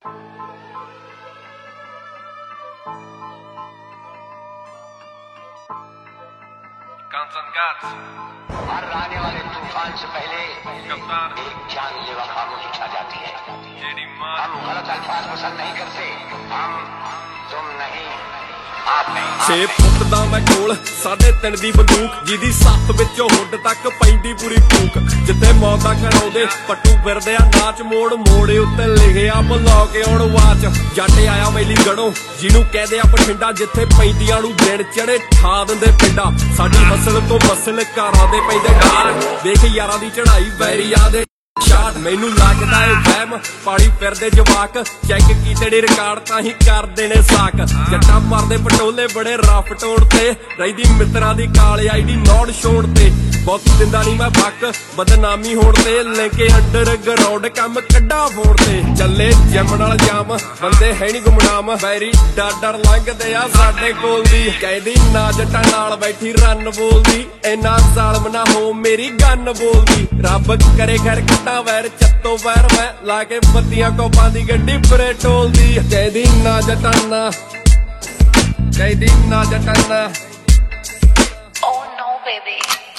हर आने वाले तूफान से पहले एक जानलेवा खामोशी छा जाती है। हम गलत अल्फाज पसंद नहीं करते, हम तुम नहीं आप नहीं। 6 फुੱਟ ਦਾ ਮੈਂ ਕੋਲ 3.5 ਦੀ ਬੰਦੂਕ ਜਿਹਦੀ ਸੱਤ ਵਿੱਚੋਂ ਹੁੱਡ ਤੱਕ ਪੈਂਦੀ ਪੂਰੀ ਫੂਕ। ਜਿੱਥੇ ਮੌਤਾਂ ਕਰਾਉਂਦੇ ਪੱਟੂ ਫਿਰਦੇ ਆ ਨਾਚ ਮੋੜ ਮੋੜੇ ਉੱਤੇ ਲਿਖਿਆ ਬੁਲਾ ਕੇ ਆਉਣ ਵਾਚ। ਜੱਟ ਆਇਆ ਮੈਲੀ ਗੜੋਂ ਜਿਹਨੂੰ ਕਹਦੇ ਆ ਬਠਿੰਡਾ, ਜਿੱਥੇ ਪੈਂਦੀਆਂ ਨੂੰ ਦਿਨ ਚੜੇ ਠਾ ਦਿੰਦੇ ਪਿੰਡਾ। ਸਾਡੀ ਮਸਲ ਤੋਂ ਮਸਲ ਘਰਾਂ ਦੇ ਪੈਂਦੇ ਗਾਲ, ਦੇਖ ਯਾਰਾਂ ਦੀ ਚੜਾਈ ਵੈਰੀਆਂ ਦੇ ਸ਼ਾਟ। ਮੈਨੂੰ ਲੱਗਦਾ ਏ ਵਹਿਮ ਪਾੜੀ ਫਿਰਦੇ ਜਵਾਕ, ਚੈੱਕ ਕੀਤੇ ਡੇ ਰਿਕਾਰਡ ਤਾਂ ਹੀ ਕਰਦੇ ਨੇ ਸਾਕ। ਜੱਟਾਂ ਮਾਰਦੇ ਪਟੋਲੇ ਬੜੇ ਰਫ ਟੋੜ ਤੇ, ਰਹਿੰਦੀ ਮਿੱਤਰਾਂ ਦੀ ਕਾਲੇ ਆਈਡੀ ਨੌੜ ਛੋੜ ਤੇ। ਬਹੁਤੀ ਦਿੰਦਾ ਨਹੀਂ ਮੈਂ ਫੱਕ ਬਦਨਾਮੀ ਹੋਣ ਤੇ, ਲੈ ਕੇ ਅੰਡਰ ਗਰਾਊਂਡ ਕੰਮ ਕੱਢਾ ਫੋੜ ਤੇ। ਚੱਲੇ ਜਿਮ ਨਾਲ ਜਾਮ ਬੰਦੇ ਹੈ ਨੀ ਗੁਮਨਾਮ, ਵੈਰੀ ਡਰ ਲੰਘਦੇ ਆ ਸਾਡੇ ਕੋਲ ਦੀ। ਕਹਿੰਦੀ ਨਾ ਜੱਟਾਂ ਨਾਲ ਬੈਠੀ ਰੰਨ ਬੋਲਦੀ, ਇੰਨਾ ਜ਼ਾਲਮ ਨਾ ਹੋ ਮੇਰੀ ਗੰਨ ਬੋਲਦੀ। ਰੱਬ ਕਰੇ ਖੈਰ ਕੱਟਾ ਵੈਰ ਚੱਤੋ ਵੈਰ, ਮੈਂ ਲਾ ਕੇ ਬੱਤੀਆਂ ਕੋਪਾਂ ਦੀ ਗੱਡੀ ਬਰੇ ਟੋਲਦੀ। ਕਹਿੰਦੀ ਨਾ ਜੱਟਾਂ ਨਾ, ਕਹਿੰਦੀ ਨਾ ਜੱਟਾਂ ਨਾ। Oh no baby,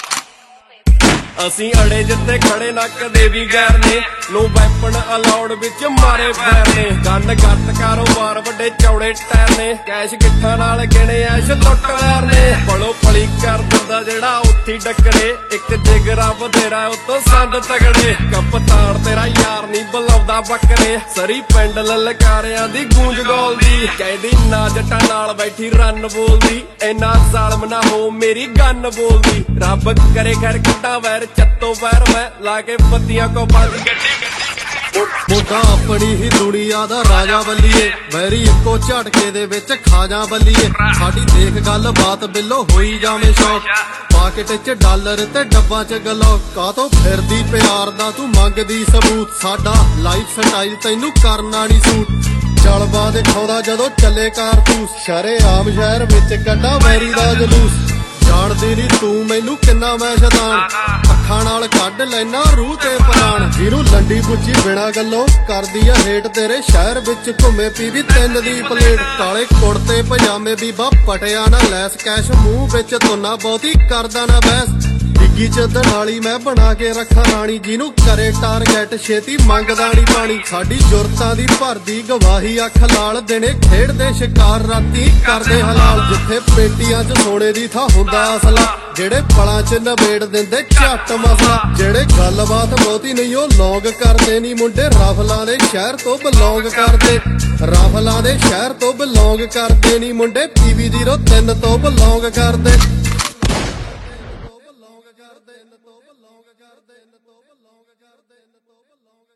ਅਸੀਂ ਅੜੇ ਜਿੱਥੇ ਖੜੇ ਨਾ ਕਦੇ ਵੀ ਗੈਰ ਨੇ, ਨੋ ਵੈਪਨ ਅਲਾਉਡ ਵਿੱਚ ਮਾਰੇ ਫੈਰ ਨੇ। ਗੰਨ ਗੱਤ ਕਾਰੋਬਾਰ ਵੱਡੇ ਚੌੜੇ ਟਾਇਰ ਨੇ, ਕੈਸ਼ ਗਿੱਠਾਂ ਨਾਲ ਗਿਣੇ ਐਸ਼ ਲੁੱਟ ਵੈਰ ਨੇ। ਪਲੋ ਪਲੀ ਕਰ ਦਿੰਦਾ ਜਿਹੜਾ ਉੱਥੀ ਡੱਕਰੇ, ਇੱਕ ਜਿਗਰਾ ਵਧੇਰਾ ਉਤੋਂ ਸੰਦ ਤਗੜੇ। ਕਪਤਾਨ ਤੇਰਾ ਯਾਰ ਨਹੀਂ ਬੁਲਾਉਂਦਾ ਬੱਕਰੇ, ਸਰੀ ਪਿੰਡ ਲਲਕਾਰਿਆਂ ਦੀ ਗੂੰਜ ਗੋਲਦੀ। ਕਹਿੰਦੀ ਨਾ ਜੱਟਾਂ ਨਾਲ ਬੈਠੀ ਰੰਨ ਬੋਲਦੀ, ਇੰਨਾ ਜ਼ਾਲਮ ਨਾ ਹੋ ਮੇਰੀ ਗੰਨ ਬੋਲਦੀ। ਰੱਬ ਕਰੇ ਖੈਰ ਕੱਟਾ ਵੈਰ ਚੱਤੋ ਵੈਰ, ਮੈਂ ਲਾ ਕੇ ਬੱਤੀਆਂ ਕੋਪਾਂ ਦੀ ਗੱਡੀ। ਮੋਢਾ ਆਪਣੀ ਹੀ ਦੁਨੀਆ ਦਾ ਰਾਜਾ ਬੱਲੀਏ, ਵੈਰੀ ਇੱਕੋ ਝਟਕੇ ਦੇ ਵਿੱਚ ਖਾ ਜਾ ਬੱਲੀਏ। ਸਾਡੀ ਦੇਖ ਗੱਲ ਬਾਤ ਬਿੱਲੋ ਹੋਈ ਜਾਵੇਂ ਸ਼ੌਕ, ਪਾਕਿਟ 'ਚ ਡਾਲਰ ਤੇ ਡੱਬਾਂ 'ਚ ਗਲੋ। ਕਾਹਤੋਂ ਫਿਰਦੀ ਪਿਆਰ ਦਾ ਤੂੰ ਮੰਗਦੀ ਸਬੂਤ, ਸਾਡਾ ਲਾਈਫ ਸਟਾਈਲ ਤੈਨੂੰ ਕਰਨਾ ਨੀ ਸੂਟ। ਚਲਬਾ ਦਿਖਾਉਂਦਾ ਜਦੋਂ ਚੱਲੇ ਕਾਰਤੂਸ, ਸ਼ਰੇਆਮ ਸ਼ਹਿਰ ਵਿੱਚ ਕੱਢਾ ਵੈਰੀ ਦਾ ਜਲੂਸ। ਜਾਣਦੀ ਨੀ ਤੂੰ ਮੈਨੂੰ ਕਿੰਨਾ ਮੈਂ ਸ਼ੈਤਾਨ, ਅੱਖਾਂ ਨਾਲ ਕੱਢ ਲੈਣਾ ਰੂਹ ਤੇ ਪ੍ਰਾਣ। ਜਿਹਨੂੰ ਲੰਡੀ ਪੁੱਛੀ ਬਿਨਾ ਗੱਲੋਂ ਕਰਦੀ ਆ ਹੇਟ, ਤੇਰੇ ਸ਼ਹਿਰ ਵਿੱਚ ਘੁੰਮੇ ਪੀਵੀ 3 ਦੀ ਪਲੇਟ। ਕਾਲੇ ਕੁੜਤੇ ਪਜਾਮੇ ਬੀਬਾ ਪਟਿਆ ਨਾ ਲੈਸ, ਕੈਸ਼ ਮੂੰਹ ਵਿੱਚ ਤੁੰਨਾ ਬਹੁਤੀ ਕਰਦਾ ਨਾ ਬਹਿਸ। ਡਿੱਗੀ ਚ ਦਨਾਲੀ ਮੈਂ ਬਣਾ ਕੇ ਰੱਖਾਂ ਰਾਣੀ, ਜਿਹਨੂੰ ਕਰੇ ਟਾਰਗੇਟ ਛੇਤੀ ਮੰਗਦਾ ਨੀ ਪਾਣੀ। ਸਾਡੀ ਜੁਰਤਾਂ ਦੀ ਭਰਦੀ ਗਵਾਹੀ, ਅੱਖ ਲਾਲ ਦਿਨੇ ਖੇਡਦੇ ਸ਼ਿਕਾਰ ਰਾਤੀ ਕਰਦੇ ਹਲਾਲ। ਜਿੱਥੇ ਪੇਟੀਆਂ 'ਚ ਸੋਨੇ ਦੀ ਥਾਂ ਹੁੰਦਾ ਅਸਲਾ, ਜਿਹੜੇ ਪਲਾਂ 'ਚ ਨਵੇੜ ਦਿੰਦੇ ਝੱਟ ਮਸਲਾ। ਜਿਹੜੇ ਗੱਲਬਾਤ ਬਹੁਤੀ ਨਹੀਂ ਉਹ ਲੌਂਗ ਕਰਦੇ ਨੀ ਮੁੰਡੇ, ਰਫਲਾਂ ਦੇ ਸ਼ਹਿਰ ਤੋਂ ਬਿਲੋਂਗ ਕਰਦੇ। ਰਫਲਾਂ ਦੇ ਸ਼ਹਿਰ ਤੋਂ ਬਿਲੋਂਗ ਕਰਦੇ ਨੀ ਮੁੰਡੇ, PV 03 ਤੋਂ ਬਿਲੋਂਗ ਕਰਦੇ। ਬਿਲੋਂਗ ਕਰਦੇ